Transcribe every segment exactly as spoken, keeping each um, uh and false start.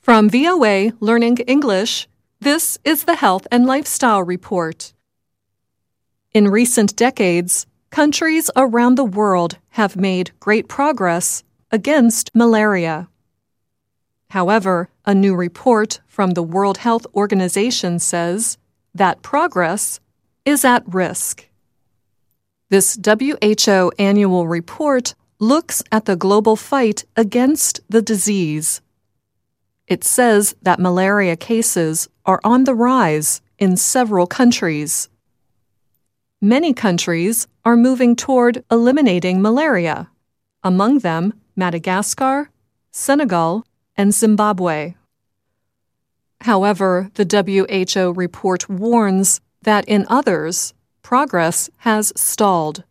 From V O A Learning English, this is the Health and Lifestyle Report. In recent decades, countries around the world have made great progress against malaria. However, a new report from the World Health Organization says that progress is at risk. This W H O annual report looks at the global fight against the disease. It says that malaria cases are on the rise in several countries. Many countries are moving toward eliminating malaria, among them Madagascar, Senegal, and Zimbabwe. However, the W H O report warns that in others, progress has stalled.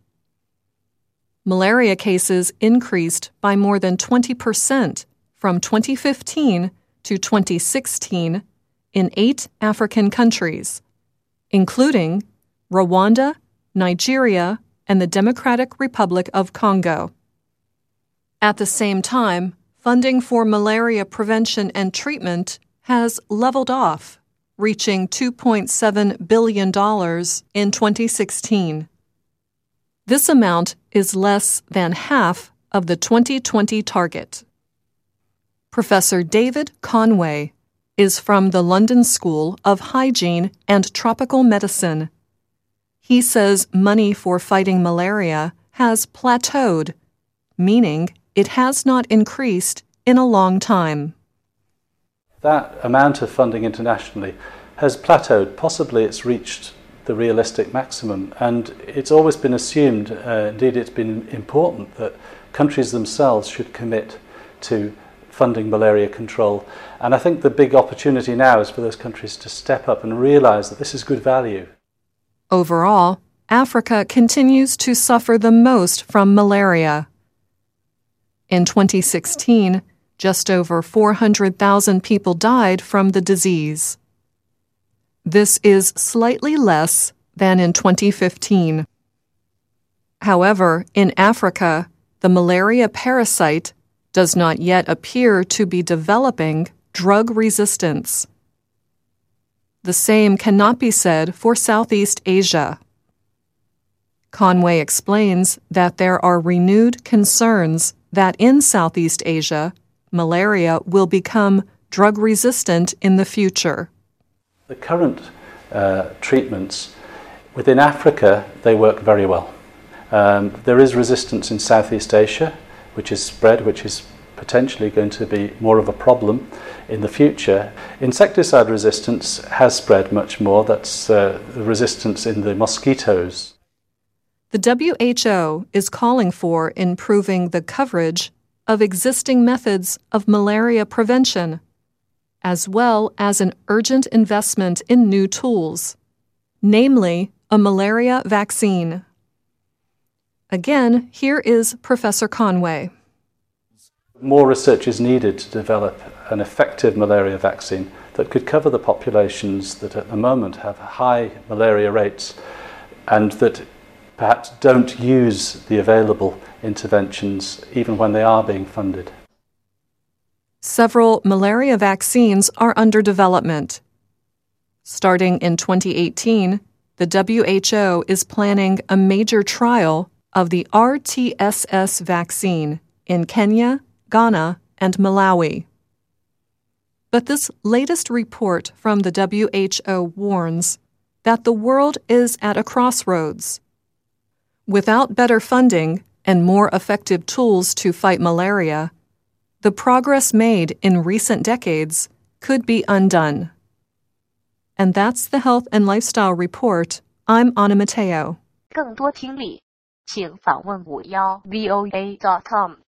Malaria cases increased by more than twenty percent from twenty fifteen to twenty sixteen in eight African countries, including Rwanda, Nigeria, and the Democratic Republic of Congo. At the same time, funding for malaria prevention and treatment has leveled off, reaching two point seven billion dollars in twenty sixteen. This amount is less than half of the twenty twenty target. Professor David Conway is from the London School of Hygiene and Tropical Medicine. He says money for fighting malaria has plateaued, meaning it has not increased in a long time. That amount of funding internationally has plateaued. Possibly it's reached the realistic maximum, and it's always been assumed, uh, indeed it's been important, that countries themselves should commit to funding malaria control. And I think the big opportunity now is for those countries to step up and realize that this is good value. Overall, Africa continues to suffer the most from malaria. In twenty sixteen, just over four hundred thousand people died from the disease. This is slightly less than in twenty fifteen. However, in Africa, the malaria parasite does not yet appear to be developing drug resistance. The same cannot be said for Southeast Asia. Conway explains that there are renewed concerns that in Southeast Asia, malaria will become drug resistant in the future. The current uh, treatments within Africa, they work very well. Um, there is resistance in Southeast Asia, which is spread, which is potentially going to be more of a problem in the future. Insecticide resistance has spread much more. That's uh, the resistance in the mosquitoes. The W H O is calling for improving the coverage of existing methods of malaria prevention, as well as an urgent investment in new tools, namely a malaria vaccine. Again, here is Professor Conway. More research is needed to develop an effective malaria vaccine that could cover the populations that at the moment have high malaria rates and that perhaps don't use the available interventions even when they are being funded. Several malaria vaccines are under development. Starting in twenty eighteen, the W H O is planning a major trial of the R T S S vaccine in Kenya, Ghana, and Malawi. But this latest report from the W H O warns that the world is at a crossroads. Without better funding and more effective tools to fight malaria, the progress made in recent decades could be undone. And that's the Health and Lifestyle Report. I'm Anna Mateo. 更多听力，请访问五幺 V O A dot com。